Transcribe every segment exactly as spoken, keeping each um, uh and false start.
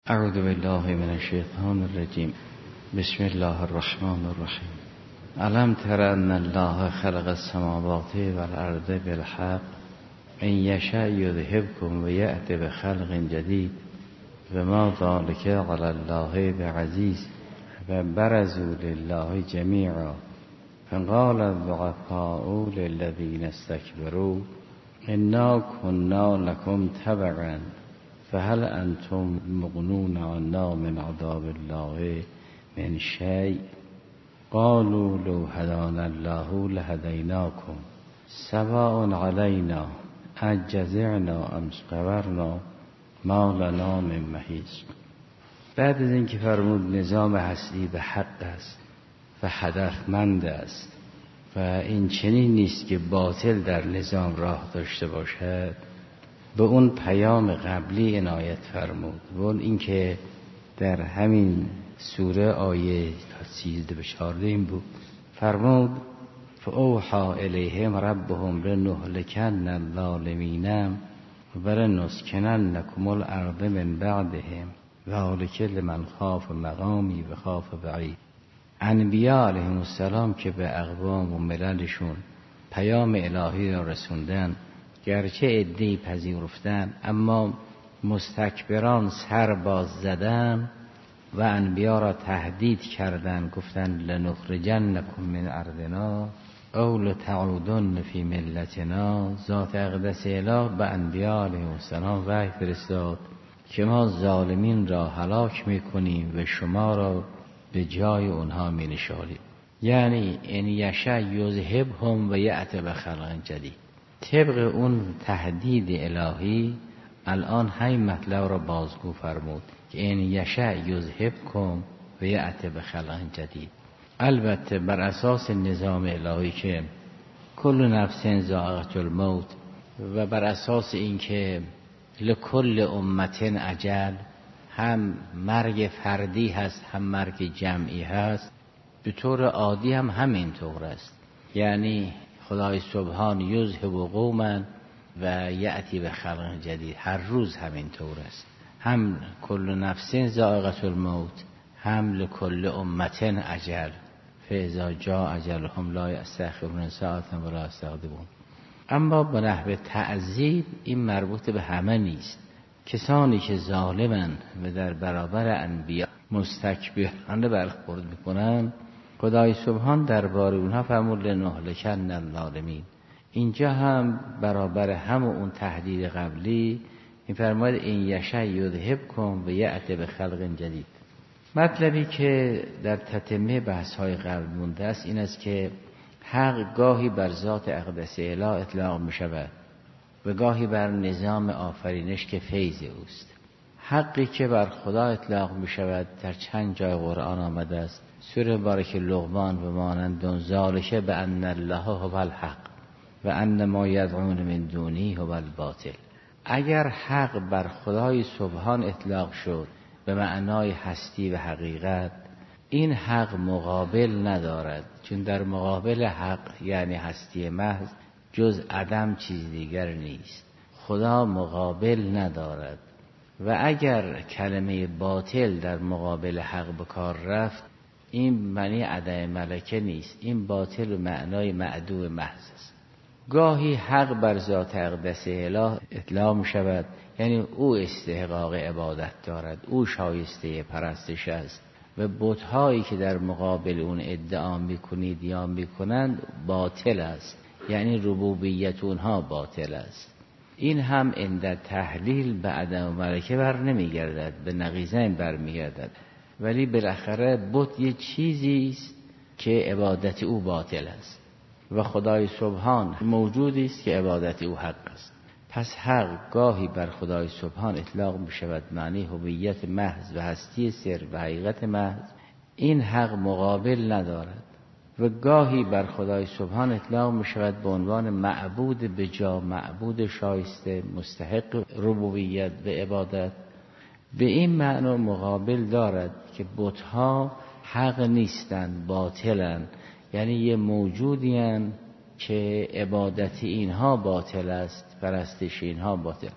اعوذ بالله من الشیطان الرجیم. بسم الله الرحمن الرحیم. الم تر ان الله خلق السماوات والارض بالحق ان یشاء یذهبکم و یأتی بخلق جدید و ما ذلک علی الله بعزیز و برزوا لله جمیعا فقال الضعفاء للذین استکبروا انا كنا لكم تبعا فهل انتم مغنون عنا من عذاب الله من شيء قالوا لو هدانا الله لهديناكم سواء علينا اجزعنا ام صبرنا ما لنا من محیص. بعد از اینکه فرمود نظام هستی به حق است و هدفمند است و این چنین نیست که باطل در نظام راه داشته باشد، به اون پیام قبلی عنایت فرمود و اون اینکه در همین سوره آیه سیزده به چهارده این بود. فرمود فاوحی الیهم ربهم لنهلکن الظالمین و لنسکننکم الارض من بعدهم ذلک لمن خاف مقامی و خاف وعید. انبیاء علیهم السلام که به اقوام و مللشون پیام الهی را رسوندن، گرچه عده‌ای پذیرفتن اما مستکبران سر باز زدن و انبیا را تهدید کردند، گفتند لنخرجنکم من ارضنا او لتعودن فی ملتنا. ذات اقدس اله به انبیا علیهم السلام وحی فرستاد که ما ظالمین را هلاک میکنیم و شما را به جای اونها مینشانیم. یعنی ان یشاء یذهبهم و یأتی بخلق جدید. طبق اون تهدید الهی الان همین مطلب را بازگو فرمود که این یشاء یذهبکم و یأتی بخلق جدید. البته بر اساس نظام الهی که کل نفس ذائقة الموت و بر اساس اینکه لکل امت اجل، هم مرگ فردی هست هم مرگ جمعی هست، به طور عادی هم همین طور است. یعنی خدای سبحان یذهب قوما و یأتی به خلق جدید، هر روز همین طور است. هم کل نفس ذائقة الموت هم لکل امت اجل فاذا جاء اجلهم لا یستأخرون ساعة و لا یستقدمون. اما به نحو تعذیب این مربوط به همه نیست. کسانی که ظالمن و در برابر انبیا مستکبرانه برخورد میکنن، خدای سبحان درباره اونها فرمود لنهلکن الظالمین. اینجا هم برابر هم اون تهدید قبلی این فرمود این یشاء یذهبکم و یأتی بخلق جدید. مطلبی که در تتمه بحث های قبل مونده است این است که حق گاهی بر ذات اقدس اله اطلاق می شود و گاهی بر نظام آفرینش که فیض اوست. حقی که بر خدا اطلاق می شود در چند جای قرآن آمده است. سوره بارک لقمان و مانند ذالک بان الله هو الحق و ان ما یدعون من دونه هو الباطل. اگر حق بر خدای سبحان اطلاق شد به معنای هستی و حقیقت، این حق مقابل ندارد، چون در مقابل حق یعنی هستی محض جز عدم چیز دیگر نیست. خدا مقابل ندارد و اگر کلمه باطل در مقابل حق به کار رفت، این معنی عدم ملکه نیست، این باطل و معنای معدوم محض است. گاهی حق بر ذات اقدس اله اطلاق می شود، یعنی او استحقاق عبادت دارد، او شایسته پرستش است و بت‌هایی که در مقابل اون ادعا می‌کنید یا می‌کنند باطل است، یعنی ربوبیت اونها باطل است. این هم عند تحلیل به عدم ملکه بر نمیگردد، به نقیضین بر میگردد، ولی بالاخره بت یه چیزی است که عبادت او باطل است و خدای سبحان موجودی است که عبادت او حق است. پس حق گاهی بر خدای سبحان اطلاق می شود معنی هویت محض و هستی سر و حقیقت محض، این حق مقابل ندارد. و گاهی بر خدای سبحان اطلاق می شود به عنوان معبود بجا، معبود شایسته مستحق ربوبیت و عبادت. به این معنی مقابل دارد که بت‌ها حق نیستند، باطلند، یعنی یه موجودی هستند که عبادت اینها باطل است، پرستش اینها باطل است.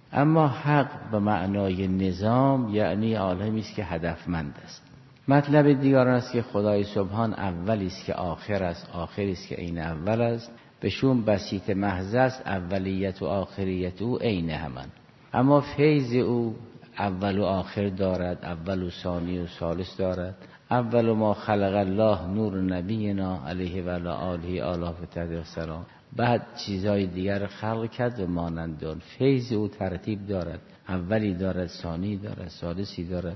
اما حق به معنای نظام یعنی عالمی است که هدفمند است. مطلب دیگر است که خدای سبحان اولی است که آخر است، آخری است که عین اول است. بهشون بسیط محض است، اولیت و آخریت او عین همان. اما فیض او اول و آخر دارد، اول و ثانی و ثالث دارد. اول ما خلق الله نور نبینا علیه و آله آلاف تهدیه السلام، بعد چیزای دیگر خلق کرد و مانند آن. فیض او ترتیب دارد، اولی دارد، ثانی دارد، ثالثی دارد،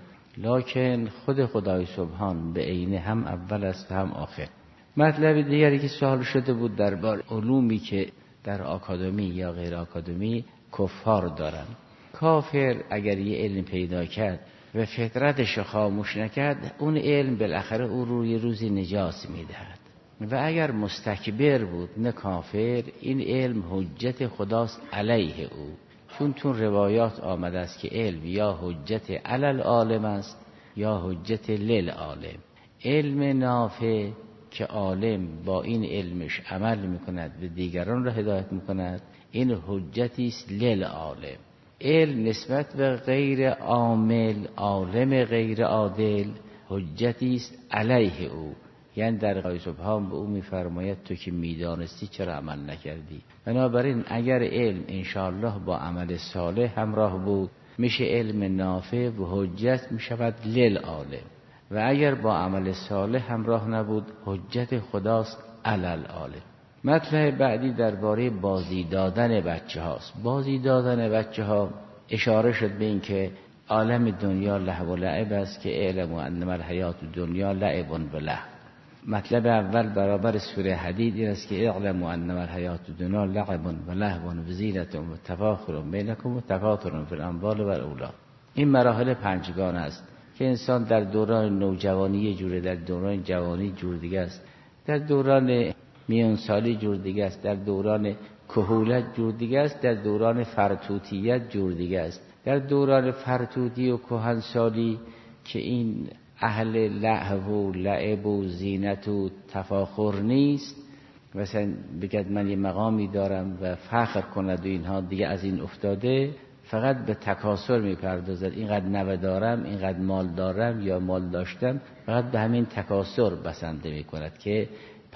لکن خود خدای سبحان به عین هم اول است و هم آخر. مطلب دیگری که سوال شده بود درباره علومی که در آکادمی یا غیر آکادمی کفار دارن. کافر اگر یه علم پیدا کرد و فطرتش خاموش نکرد، اون علم بالاخره او روی روزی نجات میدهد. و اگر مستکبر بود نه کافر، این علم حجت خداست علیه او. چون تو روایات آمده است که علم یا حجت علی العالم است یا حجت للعالم. علم نافع که عالم با این علمش عمل میکند و دیگران را هدایت میکند، این حجتی است للعالم. علم نسبت به غیر عامل، عالم غیر عادل، حجتی است علیه او. یعنی در خدای سبحان به او میفرماید تو که میدانستی چرا عمل نکردی. بنابراین اگر علم انشاءالله با عمل صالح همراه بود، میشه علم نافع و حجت میشود للعالم. و اگر با عمل صالح همراه نبود، حجت خداست علی العالم. مطلب بعدی درباره بازی دادن بچه هاست. بازی دادن بچه ها اشاره شد به این که عالم دنیا لهو و لعب است، که اعلموا انما الحیات الدنیا لعب و لهو. مطلب اول برابر سوره حدید این است که اعلموا انما الحیات الدنیا لعب و لهو و زینة و تفاخر بینکم و تکاثر فی الاموال و الاولاد. این مراحل پنجگانه است که انسان در دوران نوجوانی یه جوره، در دوران جوانی جور دیگه است، در دوران میانسالی جور دیگه است، در دوران کهولت جور دیگه است، در دوران فرتوتیت جور دیگه است. در دوران فرتوتی و کهنسالی که این اهل لهو و لعب و زینت و تفاخر نیست، مثلا بگد من یه مقامی دارم و فخر کند و اینها، دیگه از این افتاده، فقط به تکاسل میپردازد. اینقدر نوه دارم، اینقدر مال دارم یا مال داشتم، فقط به همین تکاسل بسنده میکند که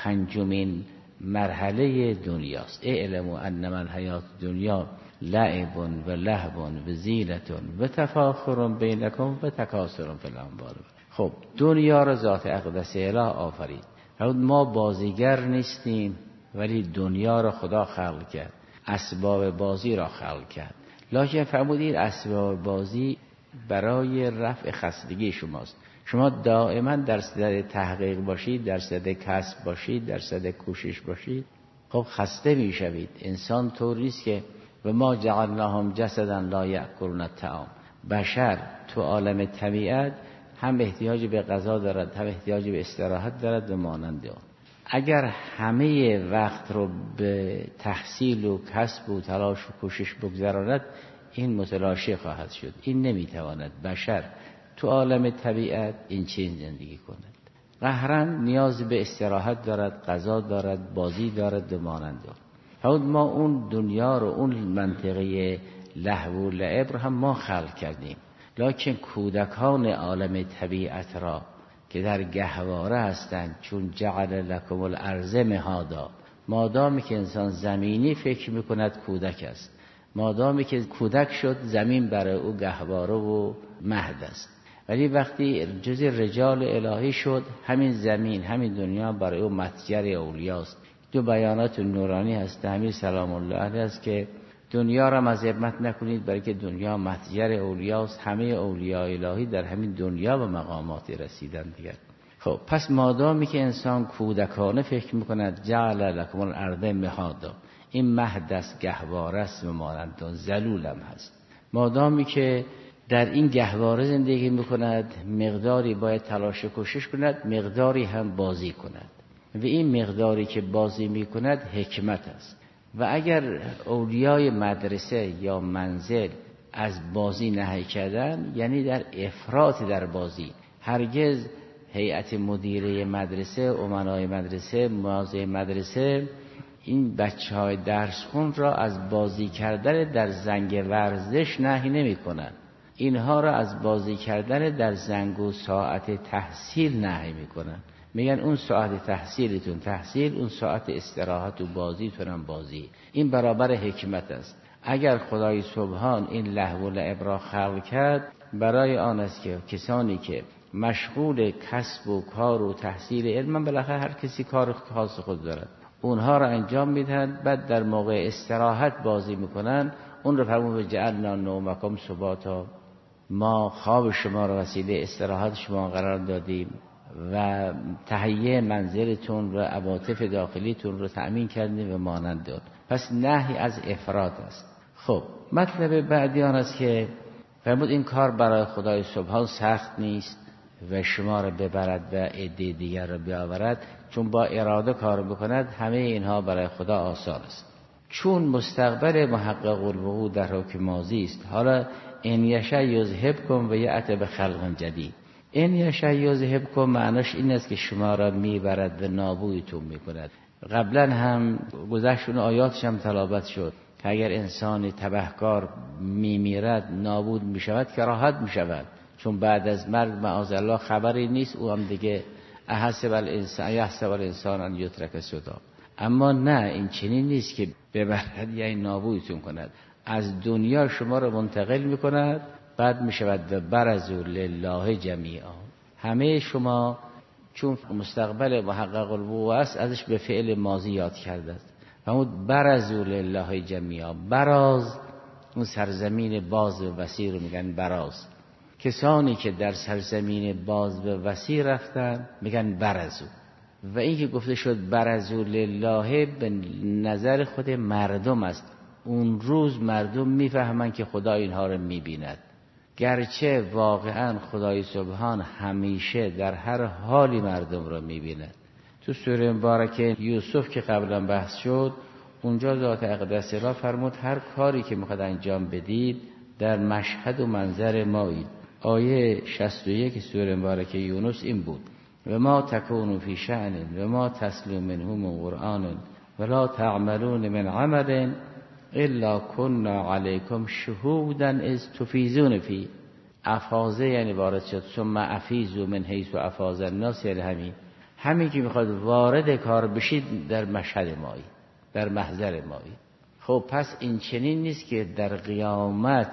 پنجمین مرحله دنیاست. اعلموا انما الحیات الدنیا لعب و لهو و زینة و تفاخر بینکم و تکاثر فی الاموال. خب دنیا را ذات اقدس اله آفرید. ما بازیگر نیستیم، ولی دنیا را خدا خلق کرد، اسباب بازی را خلق کرد. لکن فرمودید اسباب بازی برای رفع خستگی شماست. شما دائما در صدد تحقیق باشید، در صدد کسب باشید، در صدد کوشش باشید، خب خسته میشوید. انسان طوریست که و ما جعلناهم جسدا لا یأکلون الطعام. بشر تو عالم طبیعت هم احتیاج به غذا دارد، هم احتیاج به استراحت دارد و مانند آن. اگر همه وقت رو به تحصیل و کسب و تلاش و کوشش بگذراند، این متلاشی خواهد شد. این نمیتواند بشر تو عالم طبیعت این چین زندگی کند. قهرن نیاز به استراحت دارد، غذا دارد، بازی دارد و مانند آن. حالا ما اون دنیا رو، اون منطقه لهو و لعب رو هم ما خلق کردیم، لکن کودکان عالم طبیعت را که در گهواره هستند، چون جعل لکم الارض مهادا، مادامی که انسان زمینی فکر میکند کودک است، مادامی که کودک شد زمین برای او گهواره و مهد است. ولی وقتی جز رجال الهی شد، همین زمین، همین دنیا برای او متجر اولیاست. دو بیانات نورانی هست همین سلام الله علیه است که دنیا را مذمت نکنید، برای که دنیا متجر اولیاست. همه اولیاء الهی در همین دنیا به مقاماتی رسیدن دیگر. خب پس مادامی که انسان کودکانه فکر میکند جعل لکم الارض مهادا، این مهد است، گهواره است و مانند آن، ذلولم هست. مادامی که در این گهواره زندگی میکند، مقداری باید تلاش و کوشش کند، مقداری هم بازی کند، و این مقداری که بازی میکند حکمت است. و اگر اولیای مدرسه یا منزل از بازی نهی کردن، یعنی در افراط در بازی، هرگز هیئت مدیره مدرسه، امنای مدرسه، موازی مدرسه این بچه های درس خون را از بازی کردن در زنگ ورزش نهی نمی کنن. اینها را از بازی کردن در زنگ و ساعت تحصیل نهی می کنن. میگن اون ساعت تحصیلتون تحصیل، اون ساعت استراحت و بازیتون هم بازی. این برابر حکمت است. اگر خدای سبحان این لهو و لعب را خلق کرد برای آن است که کسانی که مشغول کسب و کار و تحصیل علم، بالاخره هر کسی کار خاص خود دارد، اونها را انجام میدهند، بعد در موقع استراحت بازی میکنن. اون رو فرمود جعلنا نومکم سباتا، ما خواب شما را وسیله استراحت شما قرار دادیم و تهیه منزلتون و عواطف داخلیتون رو تأمین کردیم و مانند داد. پس نهی از افراط است. خب مطلب بعدی آن است که فرمود این کار برای خدای سبحان سخت نیست و شما را ببرد و عده دیگر را بیاورد، چون با اراده کار بکند همه اینها برای خدا آسان است. چون مستقبل محقق الوقوع در حکم ماضی است، حالا ان یشاء یذهبکم و یأتی بخلق جدید. این یشاء یذهبکم معناش این است که شما را میبرد و نابودتون میکند. قبلا هم گذشت اون آیاتش هم تلاوت شد که اگر انسان تبهکار میمیرد نابود میشود که راحت میشود، چون بعد از مرگ معاذالله خبری نیست، او هم دیگه احسب الانسان یحسب الانسان ان یترک سدی. اما نه، این چنین نیست که ببرد یعنی نابودتون کند. از دنیا شما رو منتقل میکند، بعد میشود و برزوا لله جمیعا. همه شما چون مستقبل محقق الوقوع است ازش به فعل ماضی یاد کرده است. فرمود برزوا لله جمیعا. براز اون سرزمین باز و وسیع رو میگن براز. کسانی که در سرزمین باز و وسیع رفتن میگن برزو. و این که گفته شد برزوا لله به نظر خود مردم است. اون روز مردم میفهمن که خدا اینها رو میبیند، گرچه واقعا خدای سبحان همیشه در هر حالی مردم رو میبیند. تو سوره مبارکه یوسف که قبلا بحث شد، اونجا ذات اقدس را فرمود هر کاری که میخواد انجام بدید در مشهد و منظر مایید. آیه شصت و یک سوره مبارکه یونس این بود: و ما تکونوا فی شأن و ما تسلو منه من قرآن ولا تعملون من عمل الا كنا علیکم شهودا اذ تفیضون فی. افاضه یعنی وارد شد، ثم افیضوا من حیث افاض الناس، یعنی همین همین که میخواد وارد کار بشید در مشهد مایی، در محضر مایی. خب پس این چنین نیست که در قیامت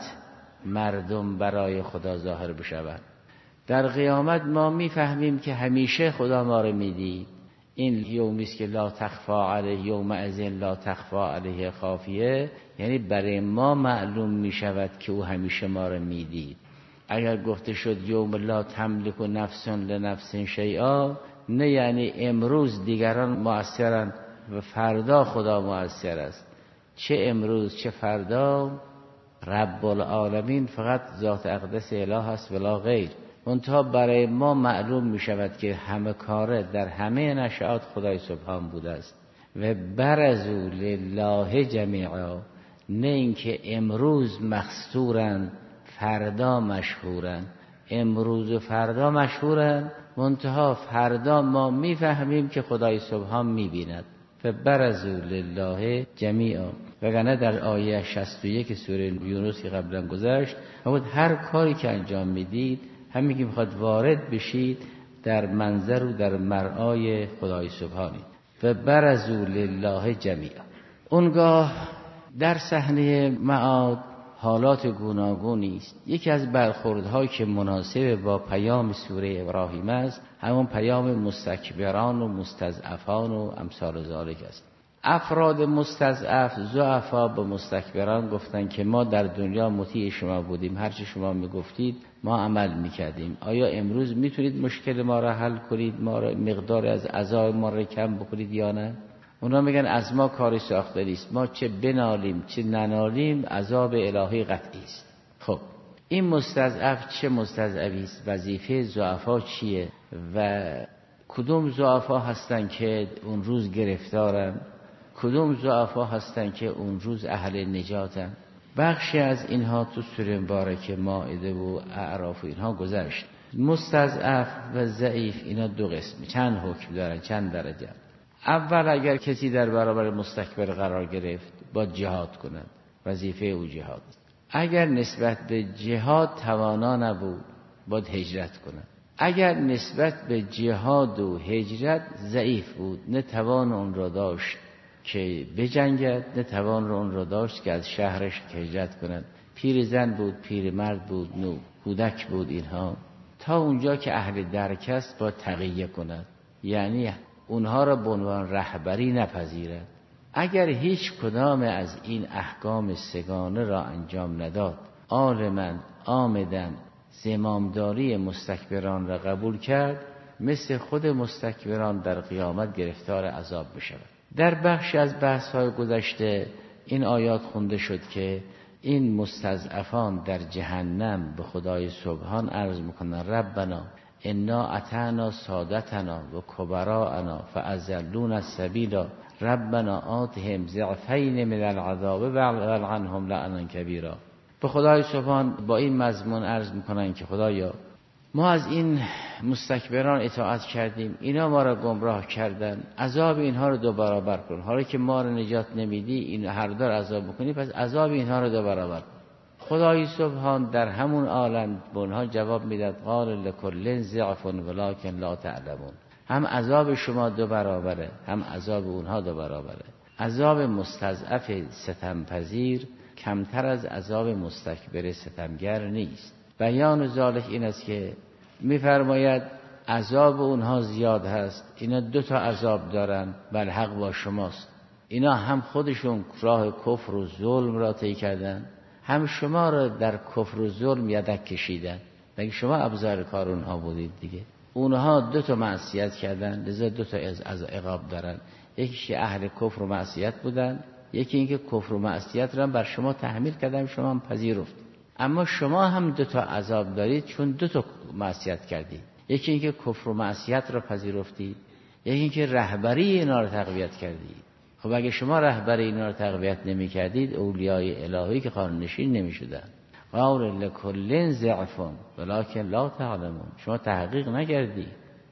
مردم برای خدا ظاهر بشوند. در قیامت ما میفهمیم که همیشه خدا ما رو میدید. این یومی است که لا تخفا علیه یوم اذن لا تخفا علیه خافیه، یعنی برای ما معلوم میشود که او همیشه ما رو میدید. اگر گفته شد یوم لا تملک نفس لنفس شیئا، نه یعنی امروز دیگران مؤثرن و فردا خدا مؤثر است. چه امروز چه فردا رب العالمین فقط ذات اقدس اله است ولا غیر. منتها برای ما معلوم می شود که همه کاره در همه نشأات خدای سبحان بوده است. و برزوا لله جمیعا، نه اینکه امروز مخصورن فردا مشهورن. امروز و فردا مشهورن، منتها فردا ما می فهمیم که خدای سبحان می بیند. و برزوا لله جمیعا. وگرنه در آیه شصت و یک سوره یونس که قبلا گذشت بود هر کاری که انجام میدید همین که میخواد وارد بشید در منظر و در مرآی خدای سبحانی. و برزوا لله جمیعا. اونگاه در صحنه معاد حالات گوناگونی است. یکی از برخوردهایی که مناسب با پیام سوره ابراهیم است همون پیام مستکبران و مستضعفان و امثال ذالک است. افراد مستضعف ضعفا به مستکبران گفتن که ما در دنیا مطیع شما بودیم، هر چی شما میگفتید ما عمل میکردیم. آیا امروز میتونید مشکل ما را حل کنید، ما را مقدار از عذاب ما را کم بکنید یا نه؟ اونا میگن از ما کاری ساخته نیست، ما چه بنالیم چه ننالیم عذاب الهی قطعی است. خب این مستضعف چه مستضعفی است؟ وظیفه ضعفا چیه و کدوم ضعفا هستن که اون روز گرفتارن، کدوم ضعفا هستن که اون روز اهل نجاتن؟ بخشی از اینها تو سوره مبارکه مائده و اعراف و اینها گذشت. مستضعف و ضعیف اینا دو قسم، چند حکم دارن، چند درجه. اول اگر کسی در برابر مستکبر قرار گرفت باید جهاد کند، وظیفه او جهاد. اگر نسبت به جهاد توانا نبود باید هجرت کند. اگر نسبت به جهاد و هجرت ضعیف بود، نه توان اون را داشت که بجنگد، نه توان اون را داشت که از شهرش هجرت کند، پیر زن بود، پیر مرد بود، نو کودک بود، اینها تا اونجا که اهل درک است با تقیه کند، یعنی اونها را به عنوان رهبری نپذیرد. اگر هیچ کدام از این احکام سگانه را انجام نداد، عالماً عامداً زمامداری مستکبران را قبول کرد، مثل خود مستکبران در قیامت گرفتار عذاب بشود. در بخش از بحث‌های گذشته این آیات خونده شد که این مستضعفان در جهنم به خدای سبحان عرض میکنن ربنا انا اطعنا سادتنا و کبراءنا فاضلونا السبیل ربنا آتهم ضعفین من العذاب والعنهم لعنا کبیرا. به خدای سبحان با این مضمون عرض میکنن که خدایا ما از این مستکبران اطاعت کردیم، اینا ما را گمراه کردن، عذاب اینها رو دو برابر کن. حالا که ما رو نجات نمیدی، این هر دار عذاب میکنی، پس عذاب اینها رو دو برابر کن. خدای سبحان در همون عالم به اونها جواب میداد قال لکل ضعف ولکن لا تعلمون. هم عذاب شما دو برابره، هم عذاب اونها دو برابره. عذاب مستضعف ستمپذیر کمتر از عذاب مستکبر ستمگر نیست. بیان ذالک این است که میفرماید عذاب اونها زیاد هست، اینا دو تا عذاب دارن، بل حق با شماست. اینا هم خودشون راه کفر و ظلم را طی کردن، هم شما را در کفر و ظلم یدک کشیدن، مگه شما ابزار کار اونها بودید دیگه. اونها دو تا معصیت کردن، لذا دو تا از عقاب دارن. یکیش که اهل کفر و معصیت بودن، یکی اینکه کفر و معصیت را بر شما تحمیل کردن، شما هم پذیرفتید. اما شما هم دو تا عذاب دارید چون دو تا معصیت کردید. یکی اینکه کفر و معصیت را پذیرفتید، یکی اینکه رهبری اینا را تقویت کردید. خب اگه شما رهبری اینا را تقویت نمی کردید، اولیای الهی که قانون نشین نمی شدن. قول لکل ضعف ولکن لا تعلمون. شما تحقیق نکردید،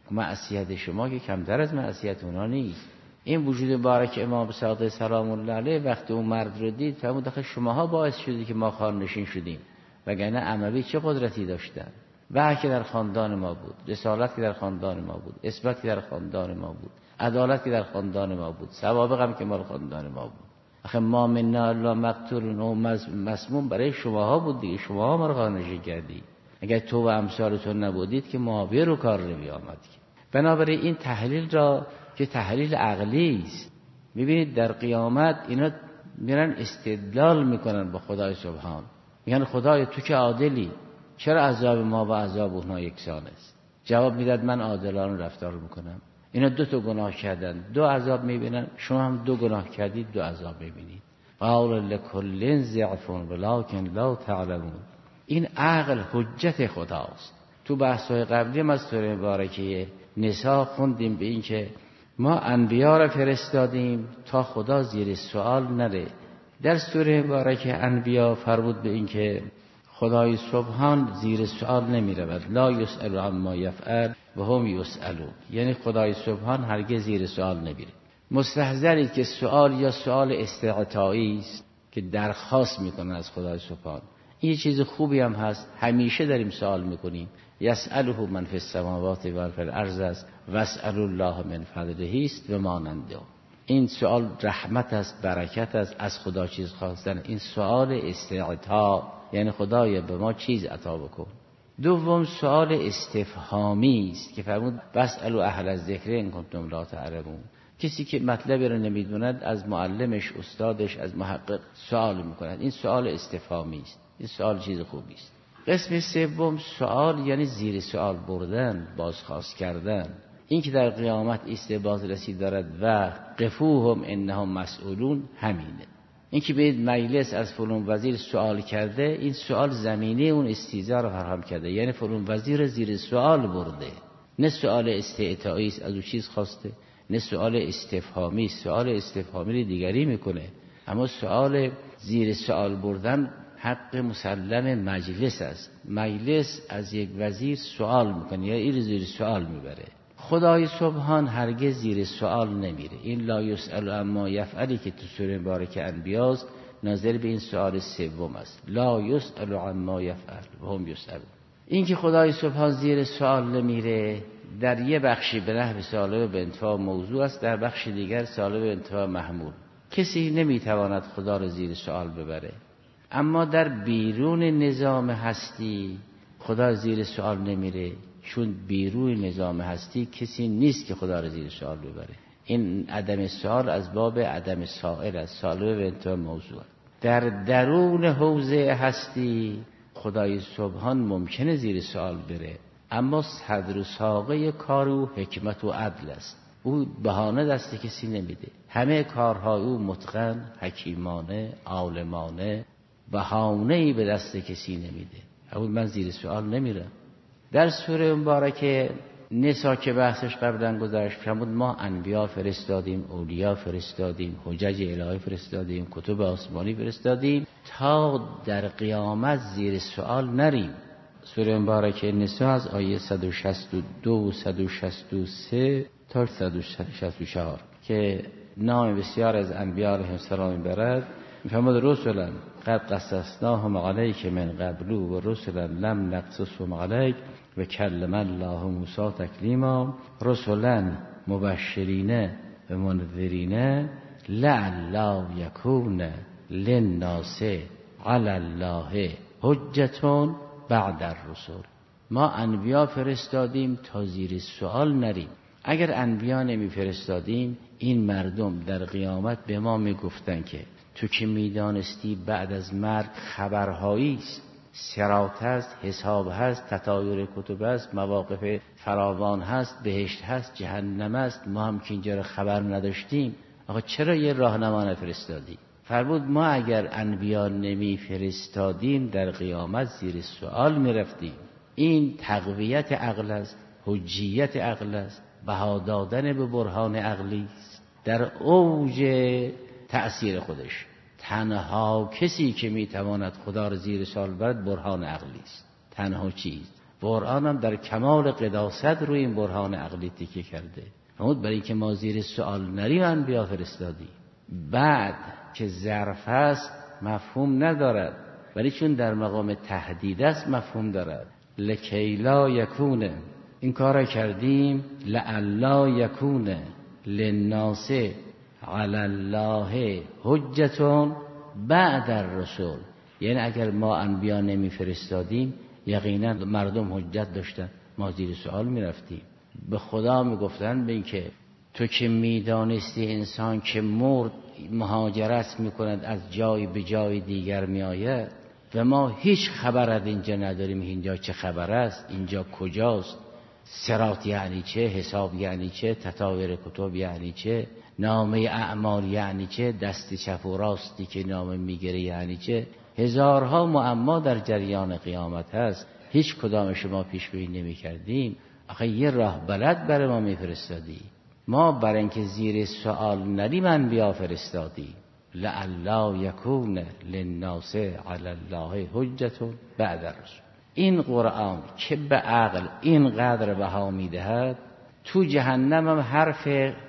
معصیت شما که کمتر از معصیت اونا نیست. این وجود بارک امام صادق سلام الله علیه وقتی اون مرد رو دید فرمود آخه شماها باعث شدید که ما خاننشین شدیم، وگرنه اموی چه قدرتی داشتن؟ وحی که در خاندان ما بود، رسالت که در خاندان ما بود، اثبات که در خاندان ما بود، عدالت که در خاندان ما بود، سوابق هم که مال خاندان ما بود. آخه ما منا الا مقتول و مسموم برای شماها بود دیگه، شماها ما رو خاننشین کردید. اگر تو و امثالتون نبودید که معاویه رو کار نمی آمد. بنابراین این تحلیل را که تحلیل عقلی است، میبینید در قیامت اینا میرن استدلال میکنن با خدای سبحان، میگن خدای تو که عادلی، چرا عذاب ما و عذاب اونها یکسان است؟ جواب میداد من عادلانه رفتار میکنم. اینا دو تا گناه کردن، دو عذاب میبینن، شما هم دو گناه کردید، دو عذاب میبینید. قال لکل ضعف ولکن لا تعلمون. این عقل حجت خداست. تو بحث‌های قبلی ما از سوره مبارکه نساء خوندیم به این که ما انبیا را فرستادیم تا خدا زیر سوال نره. در سوره مبارکه انبیا فرمود به این که خدای سبحان زیر سوال نمی رود، لا یسأل عما یفعل و هم یسألون، یعنی خدای سبحان هرگز زیر سوال نمیره. مستحضرید که سوال یا سوال استعطایی است که درخواست میکنن از خدای سبحان. این چیز خوبی هم هست، همیشه داریم سوال میکنیم. یسأله من فی السماوات و فی الارض است و اسأل الله من فضله است و ماننده. این سوال رحمت است، برکت است، از خدا چیز خواستن. این سوال استعطا، یعنی خدایا به ما چیز عطا بکن. دوم سوال استفهامی است که فرمود بسألوا اهل الذکر ان کنتم لا تعلمون. کسی که مطلب رو نمیدوند از معلمش، استادش، از محقق سوال میکند. این سوال استفهامی است. این سوال چیز خوبی است. قسم سوم سوال یعنی زیر سوال بردن، بازخواست کردن. این که در قیامت استباز رسید دارد و قفوهم انهم مسئولون، همینه. این که به مجلس از فلان وزیر سوال کرده، این سوال زمینه اون استیزا رو فراهم کرده، یعنی فلان وزیر زیر سوال برده. نه سوال استعطایی است از او چیز خواسته، نه سوال استفهامی. سوال استفهامی دیگری میکنه، اما سوال زیر سوال بردن حق مسلم مجلس است. مجلس از یک وزیر سوال میکنه یا این زیر سوال میبره. خدای سبحان هرگز زیر سوال نمیره. این لا یسأل عما یفعلی که تو سوره مبارکه انبیاست ناظر به این سوال سوم است. لا یسأل عما یفعل و هم یسألون. این که خدای سبحان زیر سوال نمیره در یه بخشی به نحو سالب به انتفاع موضوع است، در بخش دیگر سالب به انتفاع محمول. کسی نمیتواند خدا را زیر سوال ببره. اما در بیرون نظام هستی خدا زیر سوال نمیره، چون بیرون نظام هستی کسی نیست که خدا را زیر سوال ببره. این عدم سوال از باب عدم سائل است، سالب به انتفاع موضوع. در درون حوزه هستی خدای سبحان ممکنه زیر سوال بره، اما صدر و ساقه کار او حکمت و عدل است. او بهانه دست کسی نمیده. همه کارهای او متقن، حکیمانه، عالمانه، بهانه‌ای به دست کسی نمیده. اول من زیر سوال نمیرم. در سوره مبارکه نسا که بحثش قبلا گذشت فرمود ما انبیا فرستادیم، اولیا فرستادیم، حجج الهی فرستادیم، کتب آسمانی فرستادیم تا در قیامت زیر سوال نریم. سوره مبارکه نسا از آیه صد و شصت و دو و صد و شصت و سه تا صد و شصت و چهار که نام بسیار از انبیا علیهم السلام برد میفرماد رسولا قد قصصناهم علیک من قبل و رسولا لم نقصصهم علیک و کلم الله موسی تکلیما رسولا مبشرین و منذرین لعل یکون للناس علی الله حجة بعد الرسول. ما انبیا فرستادیم تا زیر سوال نریم. اگر انبیا نمی فرستادیم این مردم در قیامت به ما می گفتن که تو که می دانستی بعد از مرگ خبرهایی است، صراط هست، حساب هست، تطایر کتب هست، مواقف فراوان هست، بهشت هست، جهنم هست، ما هم که اینجا رو خبر نداشتیم، آقا چرا یه راهنما نفرستادی؟ فرمود ما اگر انبیا نمی فرستادیم در قیامت زیر سوال می رفتیم. این تقویت عقل است، حجیت عقل است، بها دادن به برهان عقلی است در اوج تأثیر خودش. تنها کسی که میتواند خدا را زیر سوال برد برهان عقلی است. تنها چیز. قرآن هم در کمال قداست روی این برهان عقلی تکیه کرده. فرمود برای که ما زیر سوال نریم انبیا فرستادی. بعد که ظرف است مفهوم ندارد، ولی چون در مقام تهدید است مفهوم دارد. لکی لا یکونه، این کار کردیم لعلا یکونه للناس علی الله حجة بعد الرسول. یعنی اگر ما انبیا نمی فرستادیم یقینا مردم حجت داشتن، ما زیر سوال می رفتیم. به خدا می گفتن به این که تو که می دانستی انسان که مرد مهاجرت می کند از جای به جای دیگر می آید و ما هیچ خبر از اینجا نداریم، اینجا چه خبر است، اینجا کجاست، صراط یعنی چه، حساب یعنی چه، تطایر کتب یعنی چه، نامه اعمال یعنی چه، دست چپ و راستی که نامه میگیره یعنی چه، هزارها معما در جریان قیامت هست، هیچ کدام شما پیش بینی نمی کردیم. آخه یه راه بلد برای ما میفرستادی. ما برای اینکه زیر سوال نریم انبیا فرستادی. لعلا یکون للناس علی الله حجة بعد الرسول. این قرآن که به عقل اینقدر بها میدهد، تو جهنم هم حرف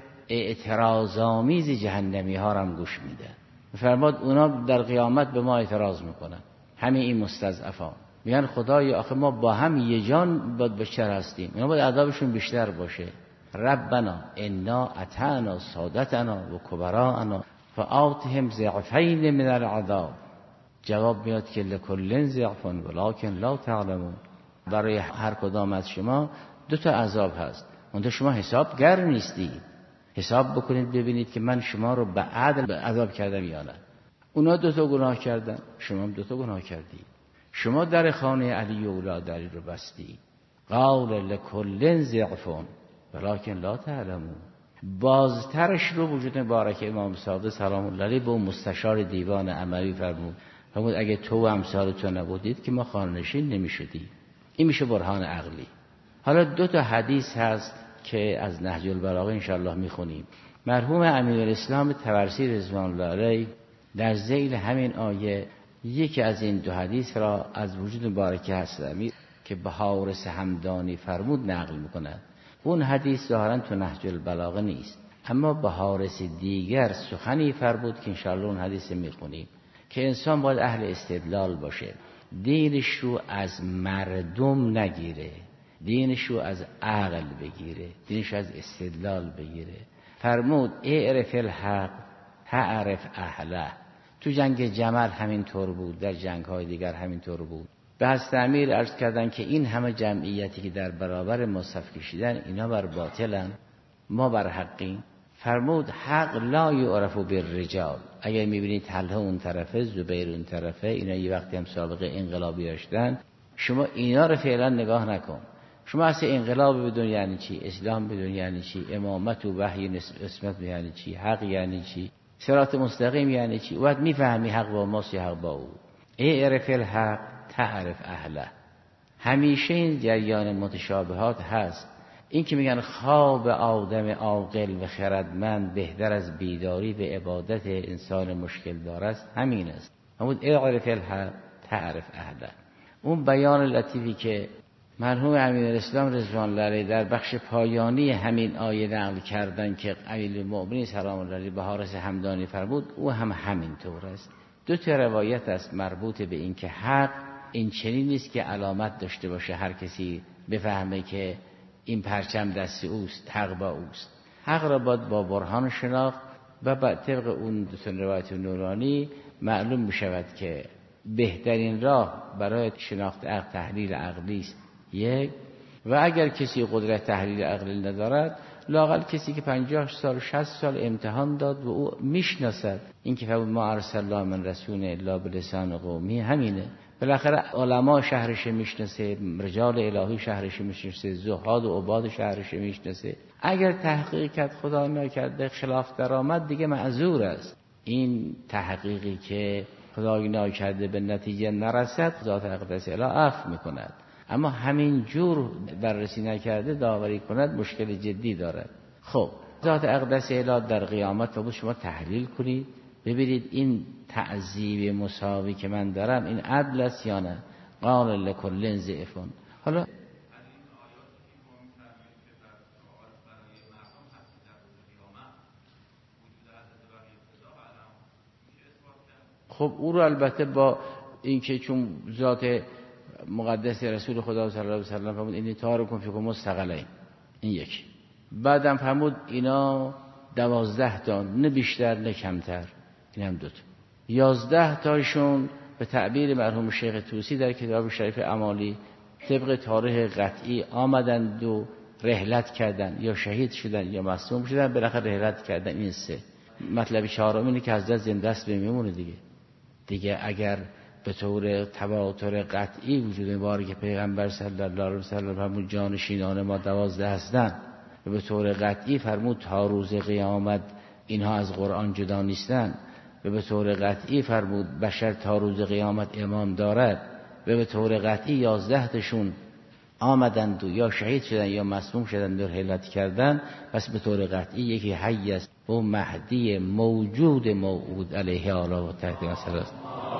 اعتراض‌آمیز جهنمی ها هم گوش میده. فرماد اونا در قیامت به ما اعتراض میکنن، همه این مستضعفان میگن خدایا آخه ما با هم یه جان باید بشر هستیم، اینا باید عذابشون بیشتر باشه. ربنا انا اطعنا سادتنا و کبراءنا فآتهم ضعفین من العذاب. جواب میاد که لکل ضعف ولکن لا تعلمون. برای هر کدام از شما دو تا عذاب هست، اون شما حسابگر نیستید. حساب بکنید ببینید که من شما رو به عدل عذاب کردم یا نه. اونا دو تا گناه کردن، شما هم دو تا گناه کردید. شما در خانه علی و اولاد علی رو بستید. قال لکل ضعف ولکن لا تعلمون. بازترش رو وجود مبارک امام صادق سلام الله علیه به مستشار دیوان اموی فرمود. فرمود اگه تو و امثال تو نبودید که ما خانه‌نشین نمی‌شدیم. این میشه برهان عقلی. حالا دو تا حدیث هست که از نهج البلاغه انشاءالله میخونیم. مرحوم امیرالاسلام طبرسی رضوان الله علیه در ذیل همین آیه یکی از این دو حدیث را از وجود مبارک حضرت امیر که به حارث همدانی فرمود نقل میکند. اون حدیث ظاهرا تو نهج البلاغه نیست، اما به حارس دیگر سخنی فرمود که انشاءالله اون حدیث میخونیم که انسان باید اهل استدلال باشه، دینش رو از مردم نگیره، دینش رو از عقل بگیره، دینش رو از استدلال بگیره. فرمود اعرف الحق تعرف اهله. تو جنگ جمل همین طور بود، در جنگ های دیگر همین طور بود. به حضرت امیر عرض کردن که این همه جمعیتی که در برابر ما صف کشیدن اینا بر باطلن، ما بر حقیم. فرمود حق لا یعرف بالرجال. اگر میبینید طلحه اون طرفه، زبیر اون طرفه، اینا یه وقتی هم سابقه انقلابی داشتن، شما اینا رو فعلا نگاه نکن. شما اصلا انقلاب بدون یعنی چی، اسلام بدون یعنی چی، امامت و وحی اسمت یعنی چی، حق یعنی چی، صراط مستقیم یعنی چی. وقت میفهمی حق با ماست یا حق با او. اعرف الحق تعرف اهله. همیشه این جریان متشابهات هست. این که میگن خواب آدم عاقل و خردمند بهتر از بیداری به عبادت انسان مشکل دار است، همین است. همون اعرف الحق تعرف اهله. اون بیان لطیفی که مرحوم امیرالاسلام رضوان الله علیه در بخش پایانی همین آیه نقل کردن که امیرالمؤمنین سلام الله علیه به حارس همدانی فرمود، او هم همین طور است. دو تا روایت است مربوط به این که حق این چنین نیست که علامت داشته باشه هر کسی بفهمه که این پرچم دست اوست، حق با اوست. حق را باید با برهان شناخت و با طبق اون دو تا روایت نورانی معلوم می شود که بهترین راه برای شناخت حق تحلیل عقلی است. یک، و اگر کسی قدرت تحلیل عقلی ندارد، لااقل کسی که پنجاه سال شصت سال امتحان داد و او میشناسد. این که فرمود ما ارسل الله من رسول الا بلسان قومی، همینه. بالاخره علما شهرش میشناسه، رجال الهی شهرش میشناسه، زهاد و عباد شهرش میشناسه. اگر تحقیق کرد خدا نکرده خلاف درآمد، دیگه معذور است. این تحقیقی که خدای ناکرده به نتیجه نرسد، ذات اقدس اله عفو میکند. اما همین جور بررسی نکرده داوری کند، مشکل جدی دارد. خب ذات اقدس اله در قیامت بود شما تحلیل کنید، ببینید این تعذیب مساوی که من دارم این عدل است یا نه. قال لکل ضعف. حالا خب او رو البته با اینکه چون ذات مقدس رسول خدا صلی الله علیه و سلم فرمود این تارکون فیکم مستقلین، این یک. بعدم فرمود اینا دوازده تا، نه بیشتر نه کمتر، این هم دوتا. یازده تاشون به تعبیر مرحوم شیخ طوسی در کتاب شریف اعمالی طبق تاریخ قطعی آمدند و رحلت کردن، یا شهید شدن یا مصدوم شدن، بالاخره رحلت کردن. این سه. مطلب چهارم اینه که حضرت زنده است بمیمونه دیگه. دیگه اگر به طور تواتر قطعی وجود باره که پیغمبر صلی الله علیه و سلم فرمود جانشینان ما دوازده هستند و به طور قطعی فرمود تا روز قیامت اینها از قرآن جدا نیستند و به طور قطعی فرمود بشر تا روز قیامت امام دارد و به طور قطعی یازده تاشون آمدند و یا شهید شدن یا مسموم شدن در حیلت کردن، پس به طور قطعی یکی حی است و مهدی موجود موعود علیه آله و تحت مسئله است.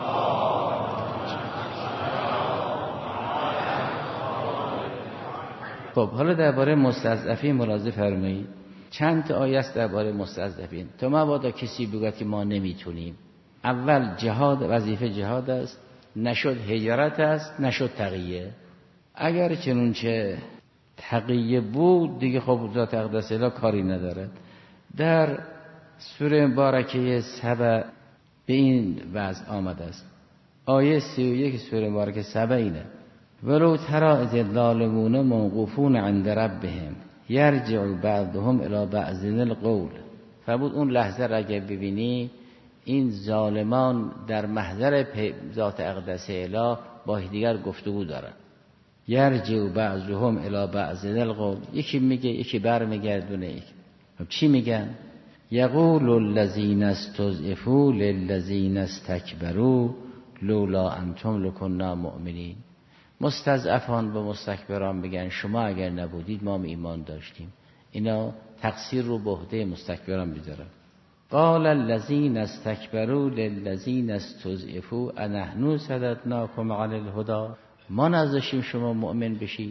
خب حالا درباره مستضعفین ملاحظه فرمایید. چند تا آیه است درباره مستضعفین. تا مبادا کسی بگوید که ما نمیتونیم. اول جهاد، وظیفه جهاد است، نشد هجرت است، نشد تقیه. اگر چنونچه تقیه بود دیگه خب ذات اقدس اله کاری ندارد. در سوره مبارکه سبع به این وضع آمده است. آیه سی و یک سوره مبارکه سبع اینه: ولو تری اذ الظالمون موقوفون عند ربهم یرجع بعضهم الی بعض القول. فرمود اون لحظه را اگه ببینی این ظالمان در محضر ذات اقدس اله با دیگر گفتگو دارن. یرجع بعضهم الی بعض القول، یکی میگه یکی برمیگردونه. یک چی میگن؟ یقول الذین استضعفوا للذین استکبروا لولا انتم لکنا مؤمنین. مستضعفان به مستکبران میگن شما اگر نبودید ما ایمان داشتیم. اینا تقصیر رو به عهده مستکبران میذارن. قال الذین استکبروا للذین استضعفوا انحن صددناکم عن الهدی. ما نذاشتیم شما مؤمن بشید.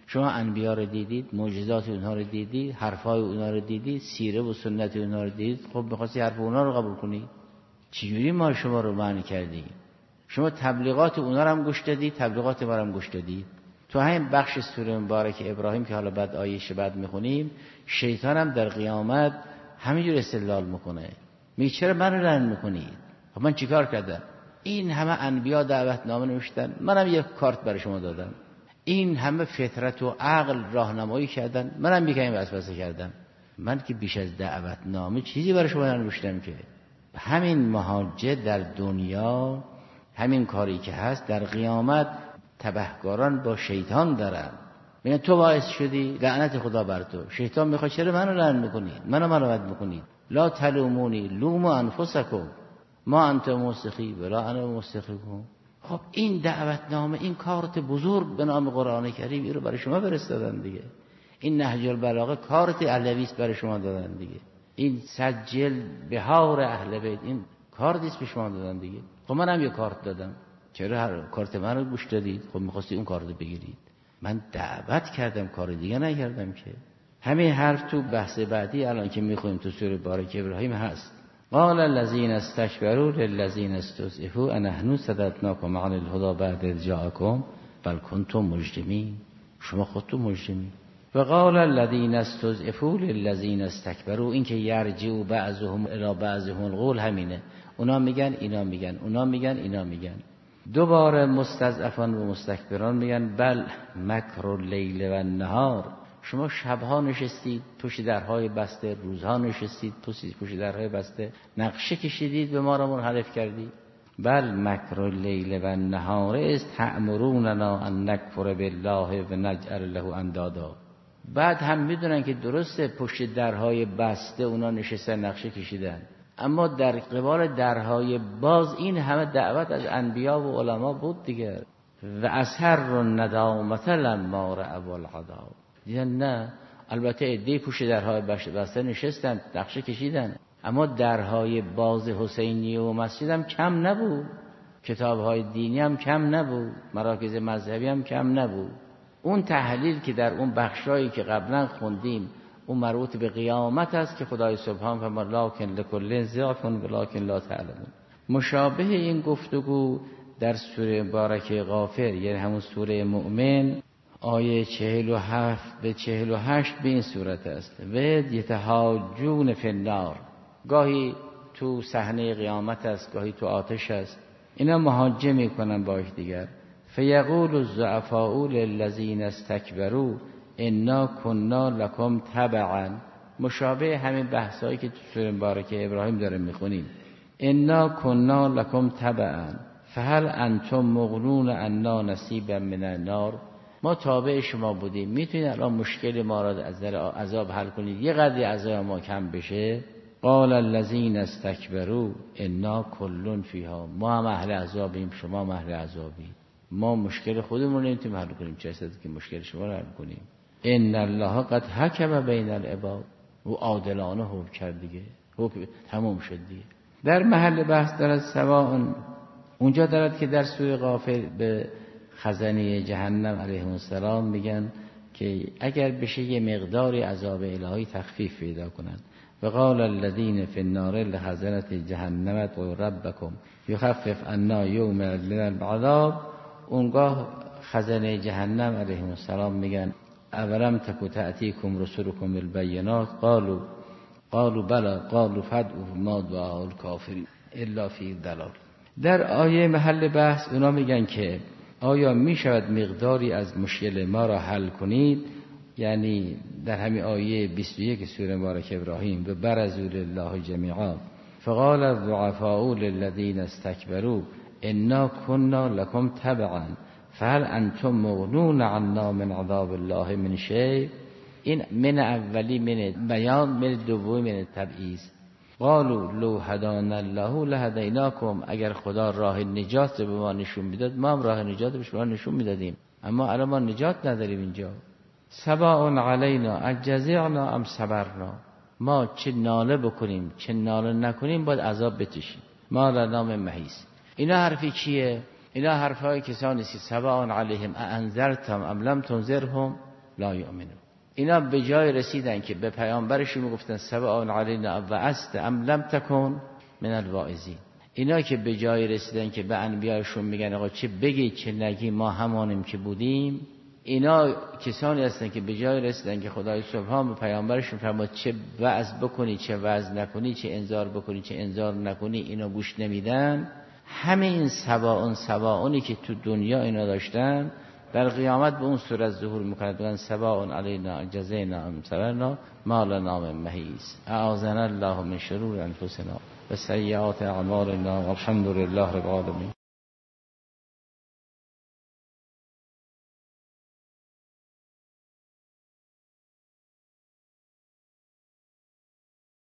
شما انبیا رو دیدید، معجزات اونها رو دیدید، حرفای اونها رو دیدید، سیره و سنت اونها رو دیدید، خب می‌خواستی حرف اونها رو قبول کنید؟ چجوری ما شما رو معنی کردیم؟ شما تبلیغات اونها رو هم گوش دادید، تبلیغات ما رو هم گوش دادید. تو همین بخش سوره مبارک ابراهیم که حالا بعد آیه‌اش بعد میخونیم، شیطان هم در قیامت همینجور استدلال میکنه، میگه چرا منو لعن میکنید؟ خب من چیکار کردم؟ این همه انبیا دعوتنامه نوشتن، منم یک کارت برای شما دادم. این همه فطرت و عقل راهنمایی کردن، منم یکم وسوسه کردم. من که بیش از دعوتنامه چیزی برای شما ننوشتم که. همین مهاجر در دنیا، همین کاری که هست در قیامت تبهکاران با شیطان دارن. میگن تو باعث شدی، لعنت خدا بر تو. شیطان میخواد چرا منو لعن میکنید؟ منو ملامت میکنید؟ لا تلومونی لوموا انفسکم ما انت موسخی ولا انا موسخکم. خب این دعوتنامه، این کارت بزرگ به نام قرآن کریم، این رو برای شما فرستادن دیگه. این نهج البلاغه کارت علوی برای شما دادن دیگه. این سجل بهار اهل بیت، این کارت به شما دادن دیگه. خب منم یه کارت دادم، چرا هر کارت من رو گوش دادید؟ خب می‌خواستی اون کارت بگیرید. من دعوت کردم، کار دیگه نکردم که. همین حرف تو بحث بعدی الان که می‌خونیم تو سوره مبارک ابراهیم هست. قال الذين استكبروا للذين استضعفوا انحن صددناكم عن الهدى بعد اذ جاءكم بل كنتم مجرمين. شما خودتون مجرمین. و قال الذين استضعفوا للذين استكبروا، این که یرجعوا بعضهم الى بعضهم القول همینه. اونا میگن اینا میگن، اونا میگن اینا میگن. دوباره مستضعفان و مستکبران میگن بل مکر اللیل و النهار. شما شبها نشستید پشت درهای بسته، روزها نشستید پشت درهای بسته، نقشه کشیدید به ما را منحرف کردید. بل مکر اللیل و النهار است تأمروننا ان نکفر بالله و نجعل له اندادا. بعد هم میدونن که درسته پشت درهای بسته اونا نشستن نقشه کشیدن، اما در قبال درهای باز این همه دعوت از انبیا و علما بود دیگه. و اسر الندامت لما رأوا العذاب. دیدن نه، البته عده‌ای پشت درهای بسته نشستن نقشه کشیدن، اما درهای باز حسینی و مسجد هم کم نبود، کتابهای دینی هم کم نبود، مراکز مذهبی هم کم نبود. اون تحلیل که در اون بخشایی که قبلا خوندیم اون مربوط به قیامت است که خدای سبحان فرما لکن لکل ضعف ولکن لا تعلمون. مشابه این گفتگو در سوره مبارکه غافر، یعنی همون سوره مؤمن، آیه چهل و هفت به چهل و هشت به این صورت است. و یتحاجون فی النار، گاهی تو صحنه قیامت است، گاهی تو آتش است. اینا محاجه میکنن با یکدیگر. فیقول الضعفاء للذین استکبروا انا کنا لکم تبعا. مشابه همین بحثایی که تو سوره مبارکه ابراهیم داره میخونیم. انا کنا لکم تبعا فهل انتم مغنون عنا نصیبا من النار. ما تابع شما بودیم، میتونید الان مشکل ما را از نظر عذاب حل کنید، یه قدری عذاب ما کم بشه؟ قال الذین استکبروا انا کل فیها. ما هم اهل عذابیم، شما هم اهل عذابید. ما مشکل خودمون رو نمیتونیم حل کنیم، چه اصلا که مشکل شما رو حل کنیم. ان الله قد حکم بین العباد. او عادلانه حکم کرد دیگه، حکم تموم شد دیگه. در محل بحث دارد سواء، اونجا دارد که در سوره غافر به خزنه جهنم علیهم السلام میگن که اگر بشه یه مقداری عذاب الهی تخفیف پیدا کنند. و قال الذين في النار لخزنة جهنم ادعوا ربكم يخفف عنا يوما من العذاب. اونگاه خزنه جهنم علیهم السلام میگن اولم تکو تأتیکم رسولکم بالبینات قالوا قالوا بلا قالوا فادعوا ما دعاء الکافرین الا فی ضلال. در آیه محل بحث اونا میگن که آیا میشود مقداری از مشکل ما را حل کنید؟ یعنی در همین آیه بیست و یک سوره مبارک ابراهیم و برزوا لله جمیعا فقال الضعفاء للذین استکبروا انا کنا لکم تبعا فهل انتم مغنون عنا من عذاب الله من شیء. این من اولی من بیان، من دومی من تبعیض. قالوا لو هدانا الله لهدیناکم. اگر خدا راه نجات به ما نشون میداد ما هم راه نجات به شما نشون میدادیم، اما الان ما نجات نداریم اینجا. سواء علینا اجزعنا ام صبرنا. ما چه ناله بکنیم چه ناله نکنیم باید عذاب بکشیم. ما لنا من محیص. اینا حرفی چیه؟ اینا حرفای کسانی که سواء علیهم انذرتم ام لم تنذرهم. لا یؤمنون. اینا به جای رسیدن که به پیامبرشون میگفتن سواء علینا وعظت ام لم تکن من الواعظین. اینا که به جای رسیدن که به انبیایشون میگن آقا چه بگی چه نگی ما همانیم که بودیم، اینا کسانی هستن که به جای رسیدن که خدای سبحان به پیامبرشون فرمود چه وعظ بکنی چه وعظ نکنی، چه انذار بکنی چه انذار نکنی، اینا گوش نمیدن. همه این سواء سواءی که تو دنیا اینا داشتن در قیامت به اون صورت ظهور میکنه، بگن سواء علینا جزینا ام صبرنا ما لنا من محیص. اعاذنا الله من شرور انفسنا و سیئات اعمالنا والحمد لله رب العالمین.